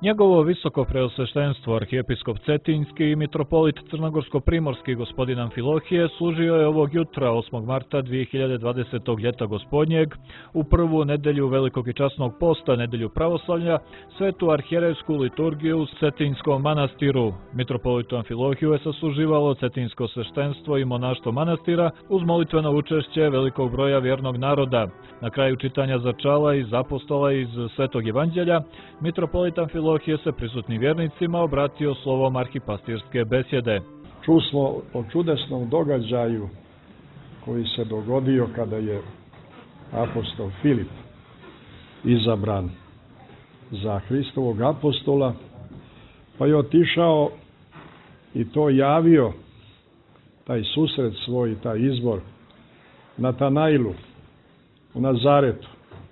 Njegovo visoko preosveštenstvo, arhijepiskop Cetinjski i mitropolit Crnogorsko-primorski gospodin Amfilohije služio je ovog jutra 8. marta 2020. ljeta gospodnjeg u prvu nedelju Velikog i časnog posta, nedelju pravoslavlja, svetu arhijerejsku liturgiju u Cetinjskom manastiru. Mitropolitu Amfilohiju je sasluživalo cetinjsko sveštenstvo i monaštvo manastira uz molitveno učešće velikog broja vjernog naroda. Na kraju čitanja začala iz apostola iz Svetog evanđelja, mitropolit Amfilohije se prisutnim vjernicima obratio slovom arhipastirske besjede. Čusmo o čudesnom događaju koji se dogodio kada je apostol Filip izabran za Hristovog apostola, pa je otišao i to javio, taj susret svoj, taj izbor, Natanailu u Nazaretu.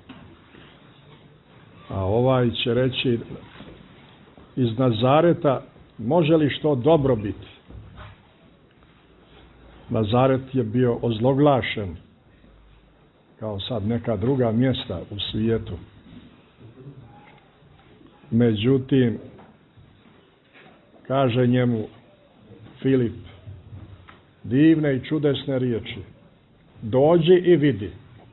A ovaj će reći, iz Nazareta može li što dobro biti? Nazaret je bio ozloglašen, kao sad neka druga mjesta u svijetu. Međutim, kaže njemu Filip, divne i čudesne riječi, dođi i vidi.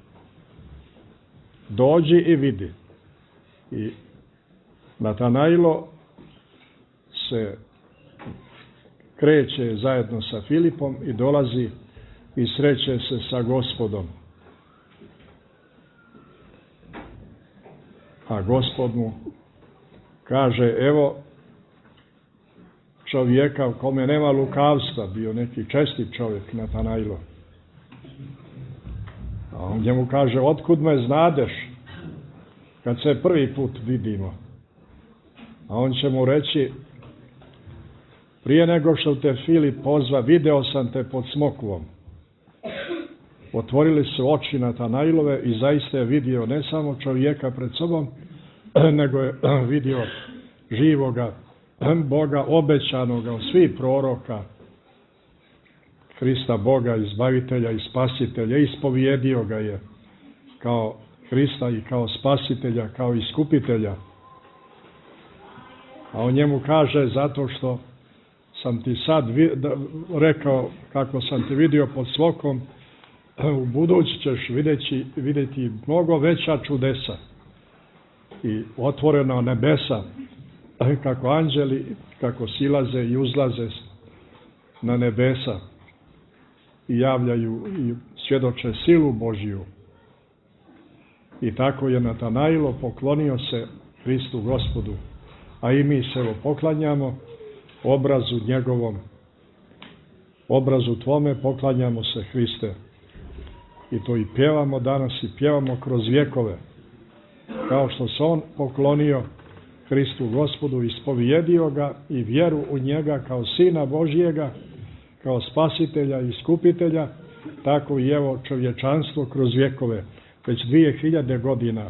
Dođi i vidi. I Natanailo se kreće zajedno sa Filipom i dolazi i sreće se sa Gospodom. A Gospod mu kaže, evo čovjeka u kome nema lukavstva, bio neki čestit čovjek Natanailo. A on njemu kaže, otkud me znadeš kad se prvi put vidimo? A on će mu reći, prije nego što te Filip pozva, video sam te pod smokvom. Otvorili su oči Natanailove i zaista je vidio ne samo čovjeka pred sobom, nego je vidio živoga Boga, obećanoga od svih proroka, Hrista Boga, izbavitelja i spasitelja, ispovjedio ga je kao Hrista i kao spasitelja, kao iskupitelja. A on njemu kaže, zato što sam ti sad rekao kako sam te vidio pod smokom, u budući ćeš vidjeti mnogo veća čudesa i otvorena nebesa, kako anđeli, kako silaze i uzlaze na nebesa i javljaju i svjedoče silu Božju. I tako je Natanailo poklonio se Hristu Gospodu, a i mi se poklanjamo obrazu njegovom, obrazu tvome poklanjamo se, Hriste. I to i pjevamo danas i pjevamo kroz vjekove. Kao što se on poklonio Hristu Gospodu, ispovjedio ga i vjeru u njega kao Sina Božjega, kao spasitelja i iskupitelja, tako i evo čovječanstvo kroz vjekove. Već 2000 godina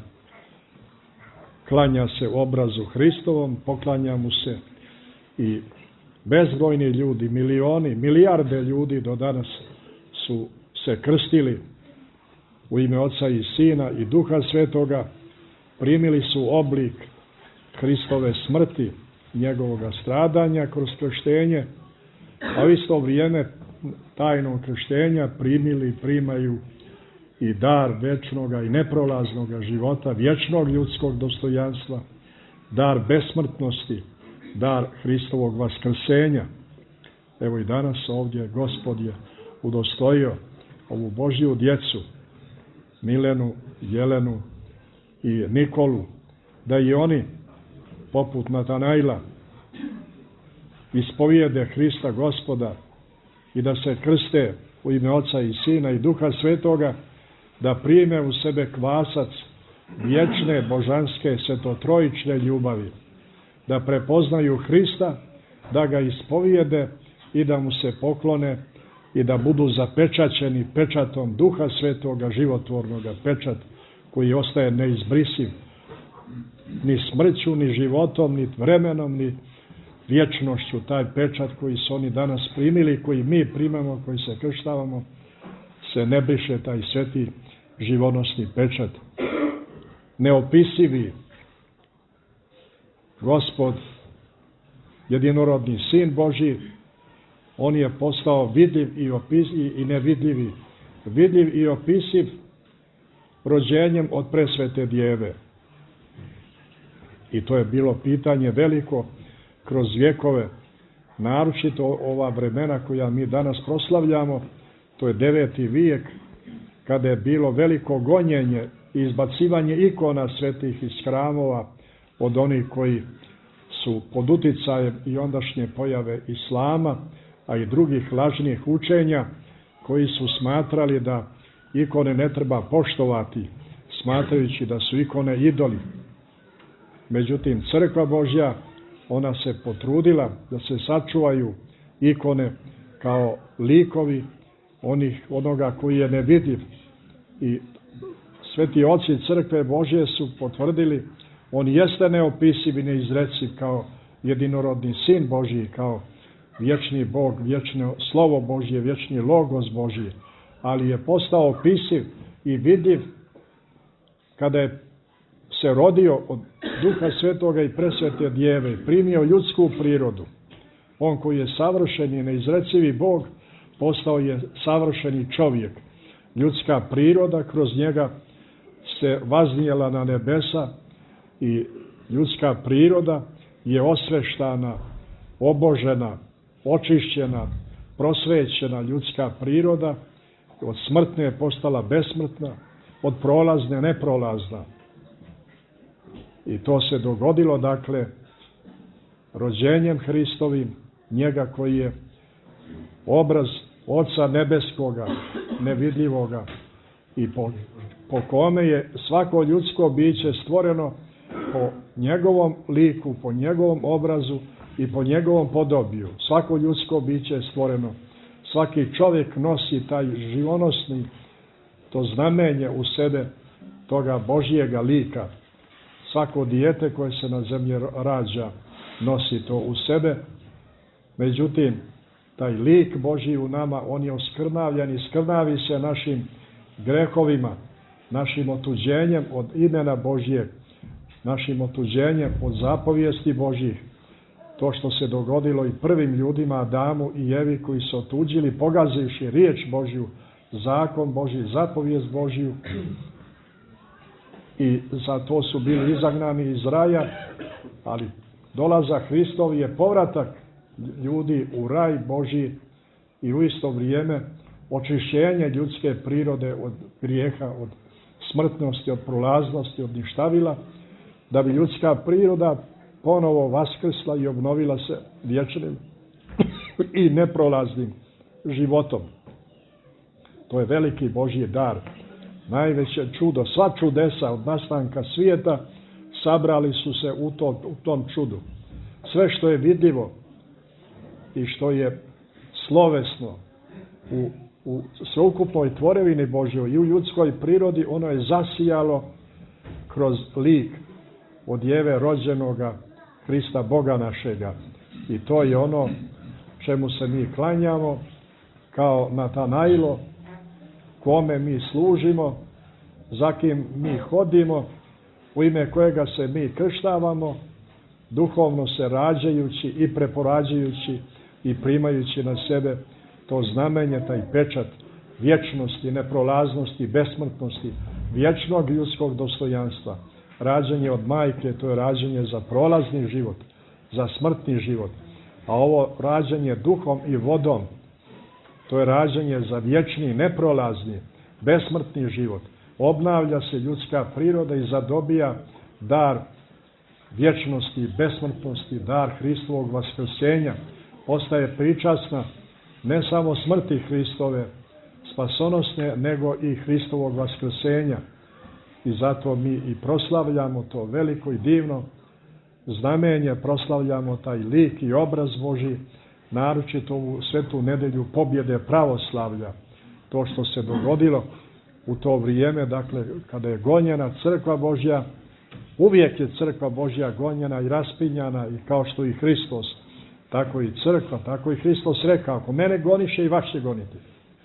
klanja se obrazu Hristovom, poklanja mu se i bezbrojni ljudi, milioni, milijarde ljudi do danas su se krstili u ime Oca i Sina i Duha Svetoga, primili su oblik Hristove smrti, njegovoga stradanja kroz krštenje, a u isto vrijeme tajnog krštenja primaju i dar večnoga i neprolaznoga života, vječnog ljudskog dostojanstva, dar besmrtnosti, dar Hristovog vaskrsenja. Evo i danas ovdje Gospod je udostojio ovu Božju djecu, Milenu, Jelenu i Nikolu, da i oni, poput Natanaila, ispovijede Hrista Gospoda i da se krste u ime Oca i Sina i Duha Svetoga, da prime u sebe kvasac vječne, božanske, svetotrojične ljubavi, da prepoznaju Hrista, da ga ispovijede i da mu se poklone i da budu zapečaćeni pečatom Duha Svetoga, životvornoga, pečat koji ostaje neizbrisiv ni smrću, ni životom, ni vremenom, ni vječnošću. Taj pečat koji su oni danas primili, koji mi primamo, koji se krštavamo, se ne briše, taj sveti živonosni pečat. Neopisivi, Gospod, jedinorodni Sin Božji, on je postao vidljiv i nevidljivi. Vidljiv i opisiv rođenjem od presvete djeve. I to je bilo pitanje veliko kroz vjekove, naročito ova vremena koja mi danas proslavljamo, to je 9. vijek, kada je bilo veliko gonjenje i izbacivanje ikona svetih iz hramova od onih koji su pod uticajem i ondašnje pojave islama, a i drugih lažnih učenja, koji su smatrali da ikone ne treba poštovati, smatrajući da su ikone idoli. Međutim, Crkva Božja, ona se potrudila da se sačuvaju ikone kao likovi onoga koji je nevidljiv. I sveti oci Crkve Božje su potvrdili, on jeste neopisiv i neizreciv kao jedinorodni Sin Božji, kao vječni Bog, vječno Slovo Božje, vječni Logos Božji, ali je postao opisiv i vidljiv kada je se rodio od Duha Svetoga i presvete djeve i primio ljudsku prirodu. On koji je savršen i neizrecivi Bog, postao je savršeni čovjek. Ljudska priroda kroz njega se vaznijela na nebesa i ljudska priroda je osveštana, obožena, očišćena, prosvećena ljudska priroda, od smrtne je postala besmrtna, od prolazne neprolazna. I to se dogodilo, dakle, rođenjem Hristovim, njega koji je obraz Oca nebeskoga, nevidljivoga i po kome je svako ljudsko biće stvoreno po njegovom liku, po njegovom obrazu i po njegovom podobiju. Svako ljudsko biće je stvoreno. Svaki čovjek nosi taj živonosni, to znamenje u sebe toga Božjega lika. Svako dijete koje se na zemlji rađa nosi to u sebe. Međutim, taj lik Božji u nama, on je oskrnavljen i skrnavi se našim grehovima, našim otuđenjem od imena Božjeg, našim otuđenjem od zapovijesti Božjih. To što se dogodilo i prvim ljudima, Adamu i Evi, koji su otuđili, pogazivši riječ Božju, zakon Božji, zapovijest Božju, i za to su bili izagnani iz raja, ali dolazak Hristov je povratak ljudi u raj Božji i u isto vrijeme očišćenje ljudske prirode od grijeha, od smrtnosti, od prolaznosti, od ništavila, da bi ljudska priroda ponovo vaskrsla i obnovila se vječnim i neprolaznim životom. To je veliki Božji dar, najveće čudo. Sva čudesa od nastanka svijeta sabrali su se u tom čudu. Sve što je vidljivo i što je slovesno u sveukupnoj tvorevini Božjoj i u ljudskoj prirodi, ono je zasijalo kroz lik od Jeve rođenoga Hrista Boga našega. I to je ono čemu se mi klanjamo kao Natanajlo, kome mi služimo, za kim mi hodimo, u ime kojega se mi krštavamo, duhovno se rađajući i preporađajući i primajući na sebe to znamenje, taj pečat vječnosti, neprolaznosti, besmrtnosti, vječnog ljudskog dostojanstva. Rađanje od majke, to je rađanje za prolazni život, za smrtni život. A ovo rađanje duhom i vodom, to je rađanje za vječni, neprolazni, besmrtni život. Obnavlja se ljudska priroda i zadobija dar vječnosti, besmrtnosti, dar Hristovog vaskrsenja. Postaje pričasna ne samo smrti Hristove spasonosne, nego i Hristovog vaskrsenja. I zato mi i proslavljamo to veliko i divno znamenje, proslavljamo taj lik i obraz Božji, naročito u svetu nedelju pobjede pravoslavlja. To što se dogodilo u to vrijeme, dakle, kada je gonjena Crkva Božja, uvijek je Crkva Božja gonjena i raspinjana, i kao što i Hristos, tako i Crkva, tako i Hristos rekao, ako mene goniše, i vas će goniti.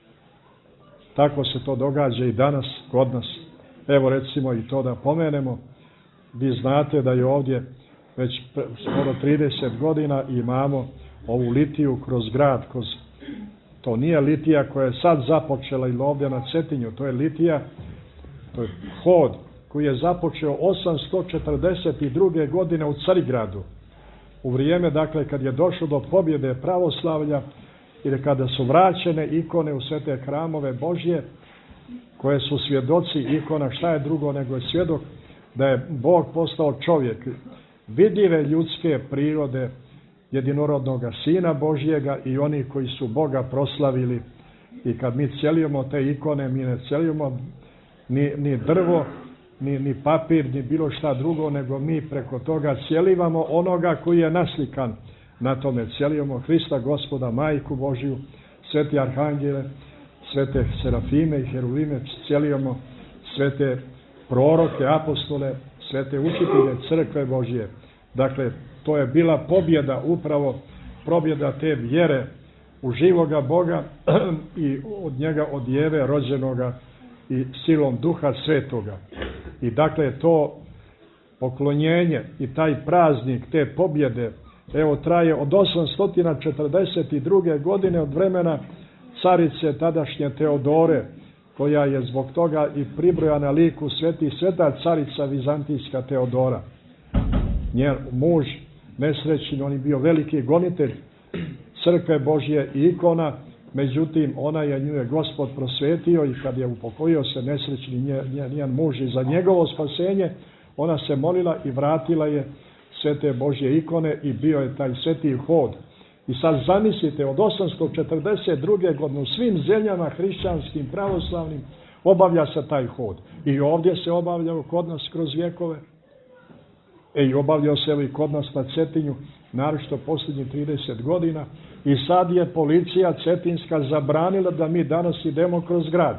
Tako se to događa i danas kod nas. Evo recimo i to da pomenemo, vi znate da je ovdje već skoro 30 godina imamo ovu litiju kroz grad. To nije litija koja je sad započela ili ovdje na Cetinju, to je litija, to je hod koji je započeo 842. godine u Carigradu. U vrijeme, dakle, kad je došlo do pobjede pravoslavlja ili kada su vraćene ikone u svete hramove Božje, koje su svjedoci ikona, šta je drugo nego je svjedok da je Bog postao čovjek, vidljive ljudske prirode, jedinorodnoga Sina Božjega i oni koji su Boga proslavili. I kad mi cijelimo te ikone, mi ne cijelimo ni drvo, ni papir, ni bilo šta drugo, nego mi preko toga cijelivamo onoga koji je naslikan na tome. Cijelimo Hrista Gospoda, Majku Božju, sveti arhangele, svete serafime i heruvime, cijelimo svete proroke, apostole, svete učitelje crkve Božje. Dakle, to je bila pobjeda, upravo pobjeda te vjere u živoga Boga i od njega, od Jeve rođenoga i silom Duha Svetoga. I dakle, to poklonjenje i taj praznik te pobjede, evo, traje od 842. godine od vremena carice tadašnje Teodore, koja je zbog toga i pribrojana liku sveta carica Vizantijska Teodora. Njen muž nesrećni, on je bio veliki gonitelj crkve Božje i ikona, međutim nju je Gospod prosvetio i kad je upokojio se nesrećni njen muž i za njegovo spasenje, ona se molila i vratila je svete Božje ikone i bio je taj sveti hod. I sad zamislite, od 842. godine u svim zemljama hrišćanskim, pravoslavnim obavlja se taj hod. I ovdje se obavljao kod nas kroz vjekove. I obavljao se i kod nas na Cetinju, naročito posljednjih 30 godina. I sad je policija cetinska zabranila da mi danas idemo kroz grad.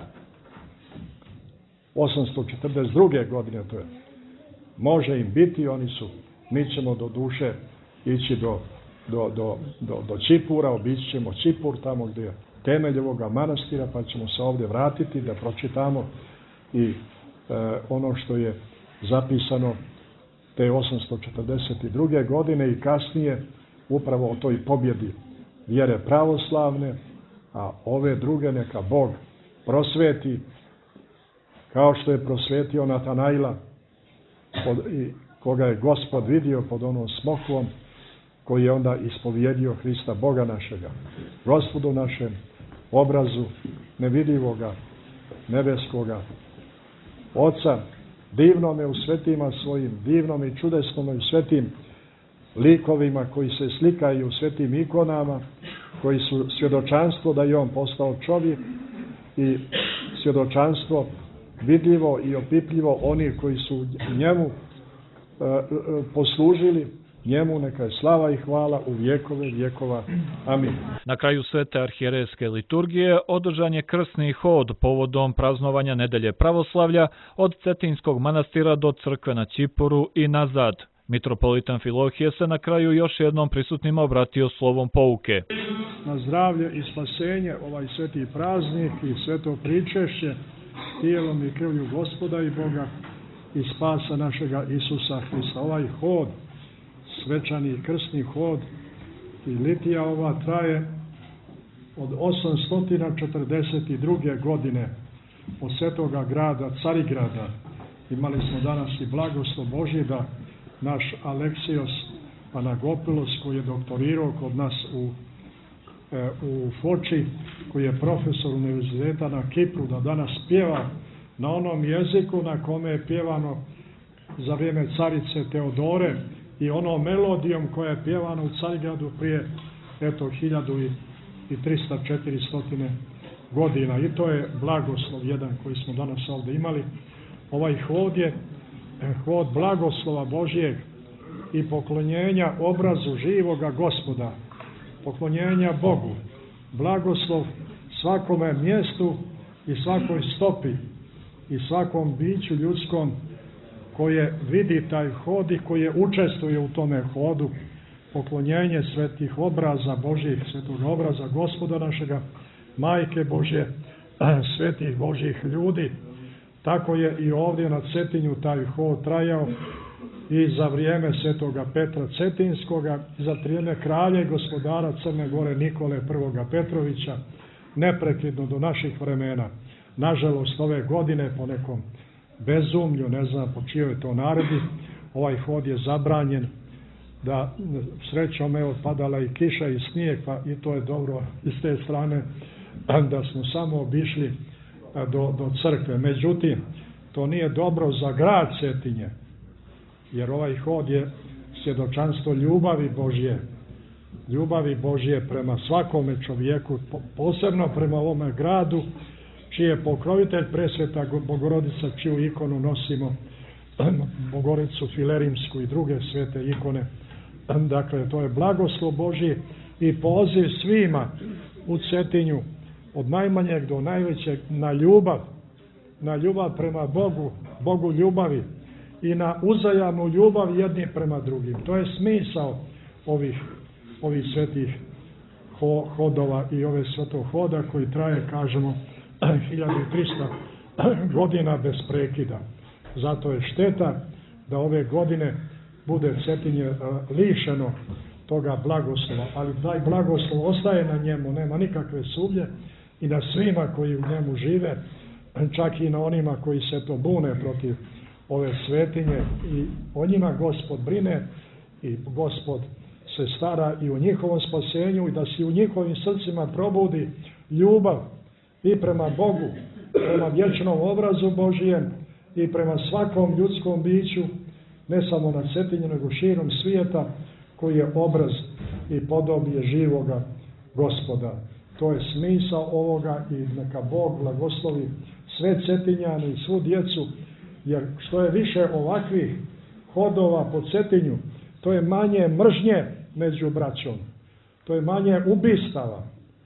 842. godine to je. Može im biti, mi ćemo do duše ići do Čipura, obići ćemo Čipur, tamo gdje je temelj ovoga manastira, pa ćemo se ovdje vratiti da pročitamo i ono što je zapisano te 842. godine i kasnije upravo o toj pobjedi vjere pravoslavne, a ove druge neka Bog prosveti, kao što je prosvetio Natanaila, koga je Gospod vidio pod onom smokvom, koji je onda ispovjedio Hrista Boga našega, Gospodu našem, obrazu nevidljivoga, nebeskoga Oca, divnome u svetima svojim, divnome i čudesnome u svetim likovima koji se slikaju u svetim ikonama, koji su svjedočanstvo da je on postao čovjek i svjedočanstvo vidljivo i opipljivo oni koji su njemu poslužili. Njemu neka je slava i hvala u vjekove vjekova. Amin. Na kraju svete arhijerejske liturgije održan je krsni hod povodom praznovanja nedelje pravoslavlja od Cetinskog manastira do crkve na Čipuru i nazad. Mitropolit Amfilohije se na kraju još jednom prisutnima obratio slovom pouke. Na zdravlje i spasenje ovaj sveti praznik i sveto pričešće tijelom i krvlju Gospoda i Boga i spasa našega Isusa Hrista. Ovaj hod, svečani krsni hod i litija ova traje od 842. godine od svetoga grada Carigrada. Imali smo danas i blagoslov Božji da naš Aleksijos Panagopulos, koji je doktorirao kod nas u Foči, koji je profesor univerziteta na Kipru, da danas pjeva na onom jeziku na kome je pjevano za vrijeme carice Teodore i onom melodijom koja je pjevana u Carigradu prije 1300-400 godina. I to je blagoslov jedan koji smo danas ovdje imali. Ovaj hod je hod blagoslova Božjeg i poklonjenja obrazu živoga Gospoda, poklonjenja Bogu, blagoslov svakome mjestu i svakoj stopi i svakom biću ljudskom koje vidi taj hod i koje učestvuje u tome hodu, poklonjenje svetih obraza Božjih, svetog obraza Gospoda našega, Majke Božje, svetih Božjih ljudi. Tako je i ovdje na Cetinju taj hod trajao i za vrijeme svetoga Petra Cetinskoga, i za vrijeme kralja i gospodara Crne Gore Nikole I. Petrovića, neprekidno do naših vremena. Nažalost, ove godine po nekom bezumlju, ne znam po čijoj to naredbi, ovaj hod je zabranjen, da srećom je padala i kiša i snijeg, pa i to je dobro iz te strane da smo samo obišli do crkve. Međutim, to nije dobro za grad Cetinje, jer ovaj hod je svjedočanstvo ljubavi Božje prema svakome čovjeku, posebno prema ovome gradu, čiji je pokrovitelj presveta Bogorodica, čiju ikonu nosimo, Bogorodicu Filerimsku i druge svete ikone. Dakle, to je blagoslov Božji i poziv svima u Cetinju, od najmanjeg do najvećeg, na ljubav prema Bogu ljubavi i na uzajamnu ljubav jedni prema drugim. To je smisao ovih svetih hodova i ove svetog hoda koji traje, kažemo, 1300 godina bez prekida. Zato je šteta da ove godine bude Cetinje lišeno toga blagoslova, ali taj blagoslov ostaje na njemu, nema nikakve sumnje, i na svima koji u njemu žive, čak i na onima koji se to bune protiv ove svetinje, i o njima Gospod brine i Gospod se stara i o njihovom spasenju, i da se u njihovim srcima probudi ljubav i prema Bogu, prema vječnom obrazu Božijem i prema svakom ljudskom biću, ne samo na Cetinju, nego širom svijeta, koji je obraz i podobije živoga Gospoda. To je smisao ovoga i neka Bog blagoslovi sve Cetinjane i svu djecu, jer što je više ovakvih hodova po Cetinju, to je manje mržnje među braćom, to je manje ubistava.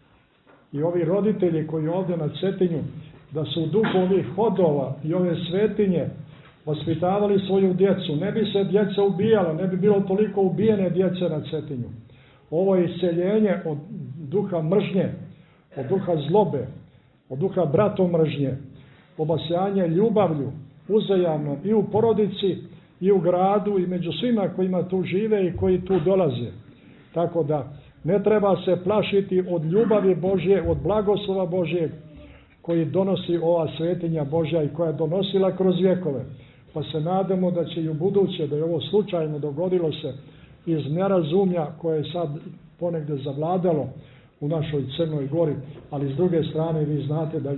I ovi roditelji koji ovdje na Cetinju, da su u duhu ovih hodova i ove svetinje vaspitavali svoju djecu, ne bi se djeca ubijala, ne bi bilo toliko ubijene djece na Cetinju. Ovo je isceljenje od duha mržnje, od duha zlobe, od duha bratomržnje, obasjanje ljubavlju, uzajamnom i u porodici i u gradu i među svima kojima tu žive i koji tu dolaze. Tako da ne treba se plašiti od ljubavi Božje, od blagoslova Božjeg koji donosi ova svetinja Božja i koja je donosila kroz vjekove. Pa se nadamo da će i u buduće, da je ovo slučajno dogodilo se iz nerazumlja koje je sad ponegdje zavladalo u našoj Crnoj Gori, ali s druge strane vi znate da i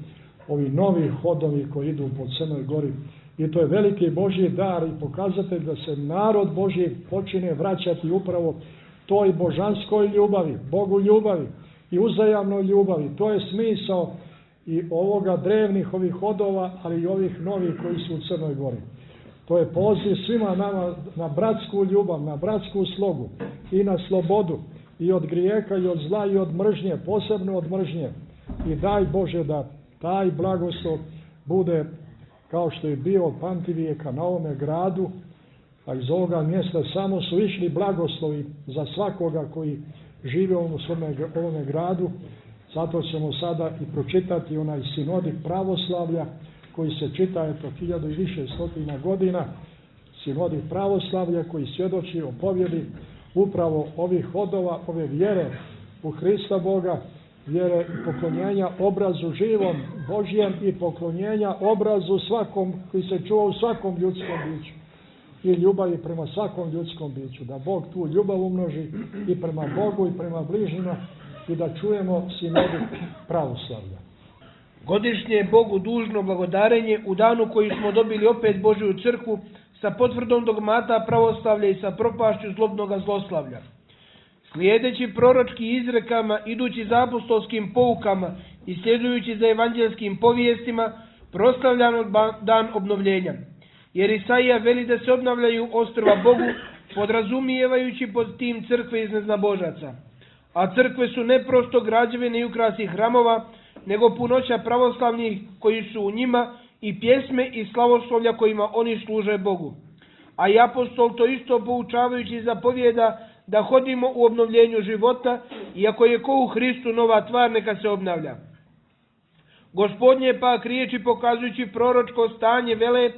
ovi novi hodovi koji idu po Crnoj Gori, i to je veliki Božji dar i pokazatelj da se narod Božji počine vraćati upravo toj božanskoj ljubavi, Bogu ljubavi i uzajamnoj ljubavi. To je smisao i ovoga drevnih ovih hodova, ali i ovih novih koji su u Crnoj Gori. To je poziv svima nama na bratsku ljubav, na bratsku slogu i na slobodu i od grijeha i od zla i od mržnje, posebno od mržnje. I daj Bože da taj blagoslov bude kao što je bio od pamtivijeka na ovome gradu, a iz ovoga mjesta samo su išli blagoslovi za svakoga koji žive u ovome gradu. Zato ćemo sada i pročitati onaj sinodik pravoslavlja koji se čita eto 1000 i više stotina godina, sinodik pravoslavlja koji svjedoči o pobjedi upravo ovih hodova, ove vjere u Hrista Boga, vjere i poklonjenja obrazu živom Božjem i poklonjenja obrazu svakom koji se čuva u svakom ljudskom biću i ljubavi prema svakom ljudskom biću. Da Bog tu ljubav umnoži i prema Bogu i prema bližnjima i da čujemo sinodik pravoslavlja. Godišnje je Bogu dužno blagodarenje u danu koji smo dobili opet Božju crkvu sa potvrdom dogmata pravoslavlja i sa propašću zlobnoga zloslavlja. Slijedeći proročki izrekama, idući za apostolskim poukama i sljedujući za evanđelskim povijestima, proslavljamo dan obnovljenja. Jer Isaija veli da se obnavljaju ostrva Bogu, podrazumijevajući pod tim crkve iz neznabožaca. A crkve su ne prosto građevine i ukrasi hramova, nego punoća pravoslavnih koji su u njima i pjesme i slavoslovlja kojima oni služe Bogu. A i apostol to isto poučavajući zapovijeda da hodimo u obnovljenju života, iako je ko u Hristu nova tvar, neka se obnavlja. Gospodnje pak riječi pokazujući proročko stanje vele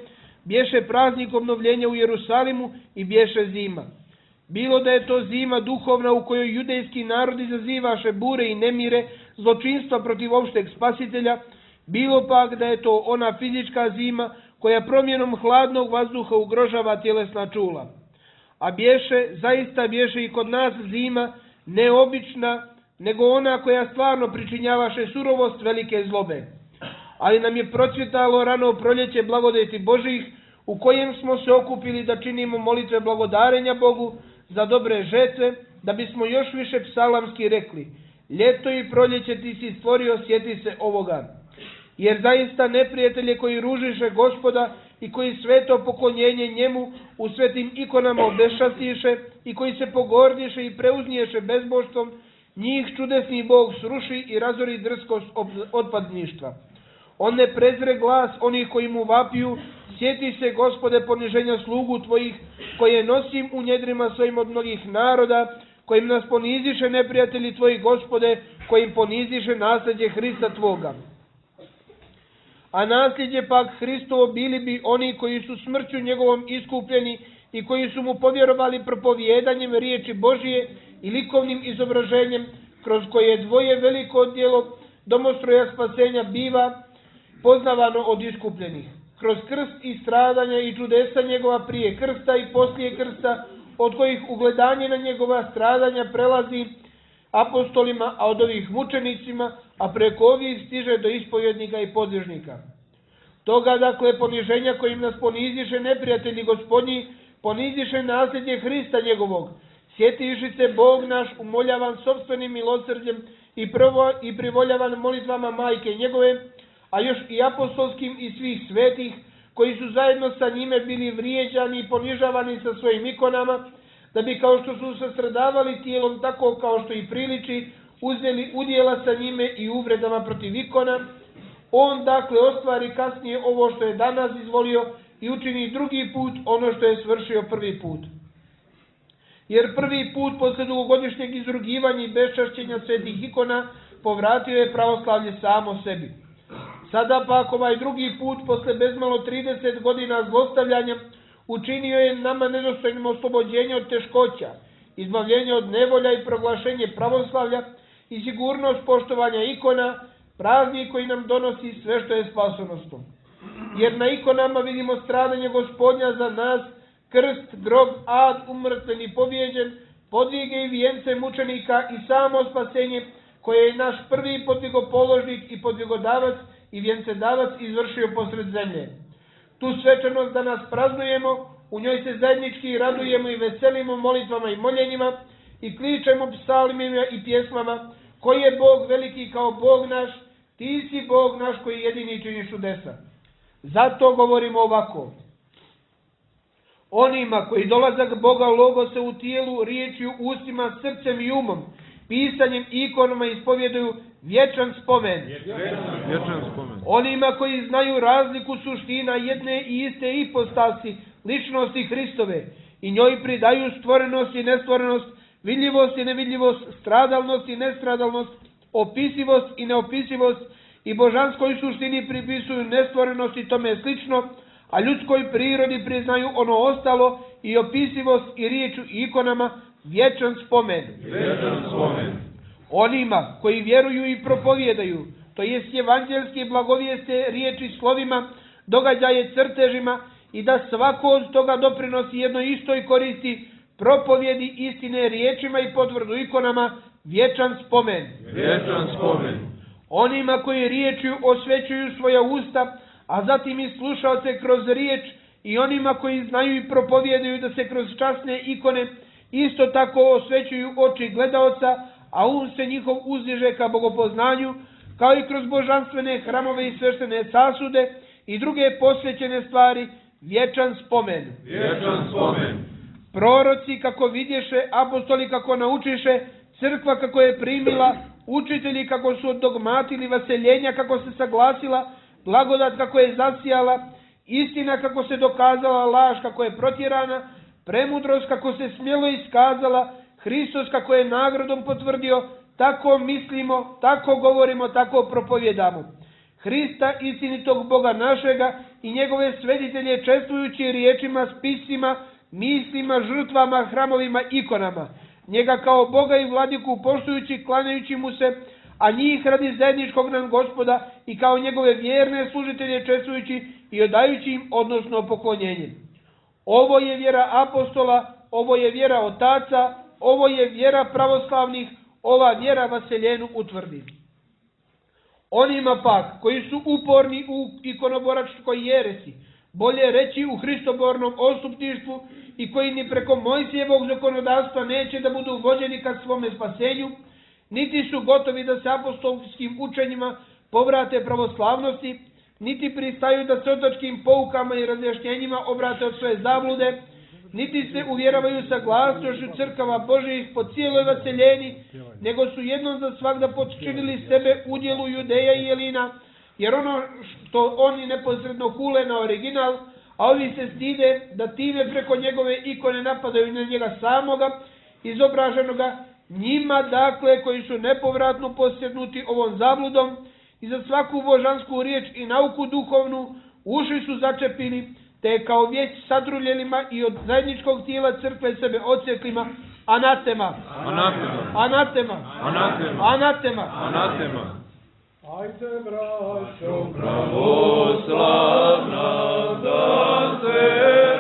bješe praznik obnovljenja u Jerusalimu i bješe zima. Bilo da je to zima duhovna u kojoj judejski narod izazivaše bure i nemire, zločinstva protiv opšteg spasitelja, bilo pak da je to ona fizička zima koja promjenom hladnog vazduha ugrožava tjelesna čula. A zaista bješe i kod nas zima, neobična, nego ona koja stvarno pričinjavaše surovost velike zlobe. Ali nam je procvjetalo rano proljeće blagodeti Božih, u kojem smo se okupili da činimo molitve blagodarenja Bogu za dobre žetve, da bismo još više psalamski rekli: ljeto i proljeće ti si stvorio, sjeti se ovoga. Jer zaista neprijatelje koji ružiše Gospoda i koji sveto poklonjenje njemu u svetim ikonama obeščastiše i koji se pogordiše i preuzniješe bezbožstvom, njih čudesni Bog sruši i razori drskost otpadništva. On ne prezre glas onih koji mu vapiju: sjeti se, Gospode, poniženja slugu tvojih, koje nosim u njedrima svojim od mnogih naroda, kojim nas poniziše neprijatelji tvoji, Gospode, kojim poniziše nasljeđe Hrista tvoga. A nasljeđe pak Hristovo bili bi oni koji su smrću njegovom iskupljeni i koji su mu povjerovali propovijedanjem riječi Božije i likovnim izobraženjem, kroz koje dvoje veliko djelo domostroja spasenja biva poznavano od iskupljenih. Kroz krst i stradanja i čudesa njegova prije krsta i poslije krsta, od kojih ugledanje na njegova stradanja prelazi apostolima, a od ovih mučenicima, a preko ovih stiže do ispovjednika i podvižnika. Toga dakle poniženja kojim nas poniziše neprijatelji Gospodnji, poniziše nasljeđe Hrista njegovog, sjetiši se Bog naš umoljavan sopstvenim milosrđem i privoljavan molitvama majke njegove, a još i apostolskim i svih svetih, koji su zajedno sa njime bili vrijeđani i ponižavani sa svojim ikonama, da bi kao što su se stradavali tijelom, tako kao što i priliči, uzeli udjela sa njime i uvredama protiv ikona. On dakle ostvari kasnije ovo što je danas izvolio i učini drugi put ono što je svršio prvi put. Jer prvi put posle dugogodišnjeg izrugivanja i beščašćenja svetih ikona povratio je pravoslavlje samo sebi. Sada pak ovaj drugi put posle bezmalo 30 godina zlostavljanja učinio je nama nedostojnim oslobođenje od teškoća, izbavljenje od nevolja i proglašenje pravoslavlja i sigurnost poštovanja ikona, praznik koji nam donosi sve što je spasonosno. Jer na ikonama vidimo stradanje Gospodnja za nas, krst, grob, ad, umrtven i pobijeđen, podvige i vijence mučenika i samo spasenje koje je naš prvi podvigopoložnik i podvigodavac i vjencedavac izvršio posred zemlje. Tu svečanost danas praznujemo, u njoj se zajednički radujemo i veselimo molitvama i moljenjima i kličemo psalmima i pjesmama: koji je Bog veliki kao Bog naš, ti si Bog naš koji jedini činiš čudesa. Zato govorimo ovako: onima koji dolazak Boga logose u tijelu, riječju, ustima, srcem i umom, pisanjem i ikonama ispovjeduju vječan spomen. Onima koji znaju razliku suština jedne i iste ipostasi ličnosti Hristove i njoj pridaju stvorenost i nestvorenost, vidljivost i nevidljivost, stradalnost i nestradalnost, opisivost i neopisivost, i božanskoj suštini pripisuju nestvorenost i tome slično, a ljudskoj prirodi priznaju ono ostalo i opisivost i riječu i ikonama vječan spomen. Onima koji vjeruju i propovjedaju, to jest evanđelske blagovijeste riječi slovima, događaje crtežima, i da svako od toga doprinosi jednoj istoj koristi, propovjedi istine riječima i potvrdu ikonama, vječan spomen. Onima koji riječju osvećuju svoja usta, a zatim i slušaoce kroz riječ, i onima koji znaju i propovjedaju da se kroz časne ikone isto tako osvećuju oči gledaoca, a se njihov uzdiže ka bogopoznanju, kao i kroz božanstvene hramove i sveštene sasude i druge posvećene stvari, vječan spomen. Proroci kako vidješe, apostoli kako naučiše, crkva kako je primila, učitelji kako su dogmatili, vaseljenja kako se saglasila, blagodat kako je zasijala, istina kako se dokazala, laž kako je protjerana, premudrost kako se smjelo iskazala, Hristos kako je nagradom potvrdio, tako mislimo, tako govorimo, tako propovjedamo. Hrista, istinitog Boga našega, i njegove svetitelje čestvujući riječima, spisima, mislima, žrtvama, hramovima, ikonama. Njega kao Boga i vladiku poštujući, klanjajući mu se, a njih radi zajedničkog nam Gospoda i kao njegove vjerne služitelje čestvujući i odajući im odnosno poklonjenje. Ovo je vjera apostola, ovo je vjera otaca, ovo je vjera pravoslavnih, ova vjera Vaseljenu utvrdi. Onima pak koji su uporni u ikonoboračkoj jeresi, bolje reći u hristobornom odstupništvu, i koji ni preko Mojsijevog zakonodavstva neće da budu vođeni ka svome spasenju, niti su gotovi da se apostolskim učenjima povrate pravoslavnosti, niti pristaju da se otačkim poukama i razjašnjenjima obrate od svoje zablude, niti se uvjeravaju sa glasnošću crkava Božijih po cijeloj Vaseljeni, nego su jednom za svagda potčinili sebe udjelu Judeja i Jelina, jer ono što oni neposredno hule na original, a ovi se stide da time preko njegove ikone napadaju na njega samoga, izobraženoga, njima dakle koji su nepovratno posjednuti ovom zabludom i za svaku božansku riječ i nauku duhovnu uši su začepili, te kao vjeć sadruljelima i od zajedničkog tijela crkve sebe odseklima, anatema, Anatema. anatema, Anatema. anatema. Anatema. Ajde, braćo, Pravoslavna, da se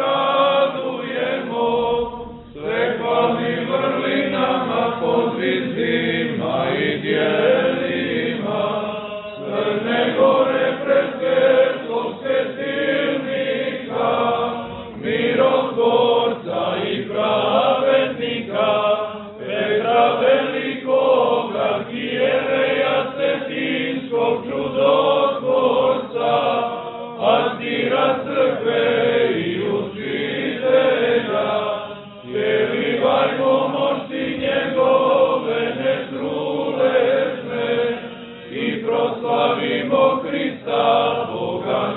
radujemo, sve hvali vrlinama, podvizima i djelima, Crne Gore pred svjetlog svetilnika, mirotvorca i pravednika, Petra velikog arhijereja Cetinskog čudotvorca, pastira crkve i učitelja, sjelivajmo mošti njegove netrulesne i proslavimo Hrista, Boga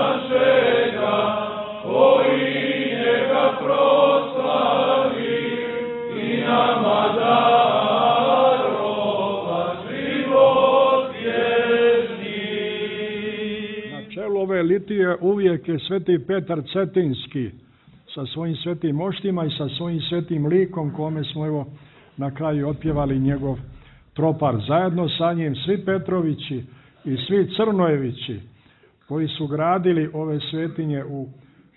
našega, koji njega proslavi i nama darova život vječni. na čelu ove litije uvijek je sveti Petar Cetinski sa svojim svetim moštima i sa svojim svetim likom, kome smo evo na kraju otpjevali njegov tropar. Zajedno sa njim svi Petrovići i svi Crnojevići koji su gradili ove svetinje u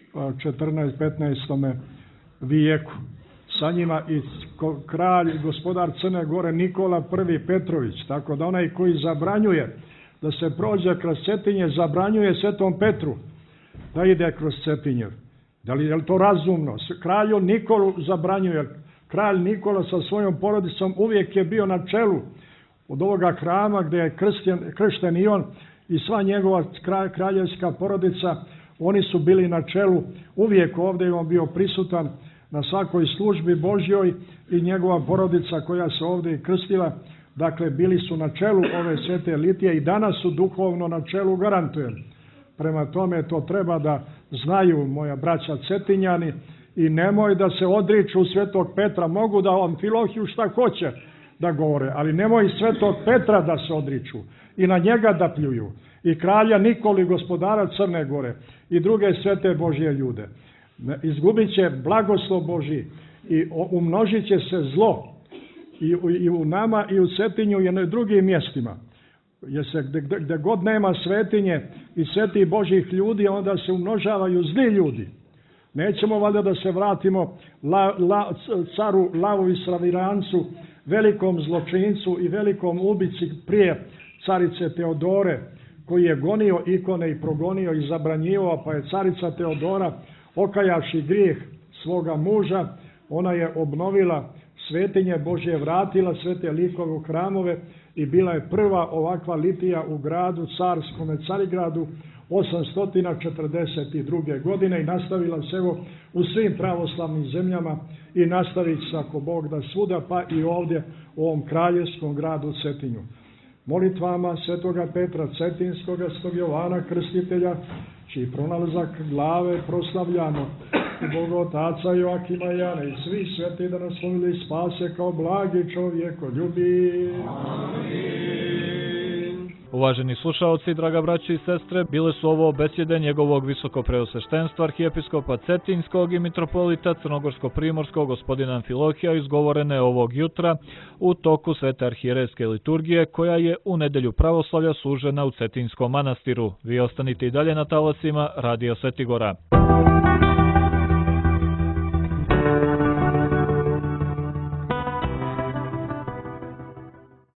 14-15. vijeku. Sa njima i kralj i gospodar Crne Gore Nikola I Petrović, tako da onaj koji zabranjuje da se prođe kroz Cetinje, zabranjuje Svetom Petru da ide kroz Cetinje. Da li je to razumno? Kralju Nikolu zabranjuje. Kralj Nikola sa svojom porodicom uvijek je bio na čelu od ovoga hrama gdje je kršten i on i sva njegova kraljevska porodica. Oni su bili na čelu, uvijek ovdje je on bio prisutan na svakoj službi Božjoj i njegova porodica koja se ovdje i krstila. Dakle, bili su na čelu ove svete litije i danas su duhovno na čelu, garantujem. Prema tome, to treba da znaju moja braća Cetinjani i nemoj da se odriču Svetog Petra. Mogu da Amfilohiju šta hoće da govore, ali nemoj Svetog Petra da se odriču i na njega da pljuju. I kralja Nikoli, gospodara Crne Gore i druge svete Božje ljude. Izgubit će blagoslov Božji i umnožit će se zlo i u nama i u Cetinju i na drugim mjestima. Jer se gdje god nema svetinje i svetih Božjih ljudi, onda se umnožavaju zli ljudi. Nećemo valjda da se vratimo caru Lavu i Slavirancu, velikom zločincu i velikom ubici prije carice Teodore, koji je gonio ikone i progonio i zabranjivao, pa je carica Teodora, okajavši grijeh svoga muža, ona je obnovila svetinje Božje, vratila svete likove u hramove i bila je prva ovakva litija u gradu, carskome Carigradu, 842. godine i nastavila se evo u svim pravoslavnim zemljama i nastavit se ako Bog da svuda, pa i ovdje u ovom kraljevskom gradu Cetinju. Molitvama svetoga Petra Cetinskoga, svetog Jovana Krstitelja, čiji pronalazak glave proslavljamo, i Boga Otaca Joakima i Jana i svi sveti da nas pomili i spase kao blagi čovjeko ljubi. U Uvaženi slušaoci, draga braći i sestre, bile su ovo besjede njegovog visokopreosveštenstva arhijepiskopa Cetinjskog i mitropolita Crnogorsko-primorskog gospodina Amfilohija izgovorene ovog jutra u toku svete arhijerejske liturgije koja je u nedelju pravoslavlja služena u Cetinjskom manastiru. Vi ostanite i dalje na talasima Radija Svetigora.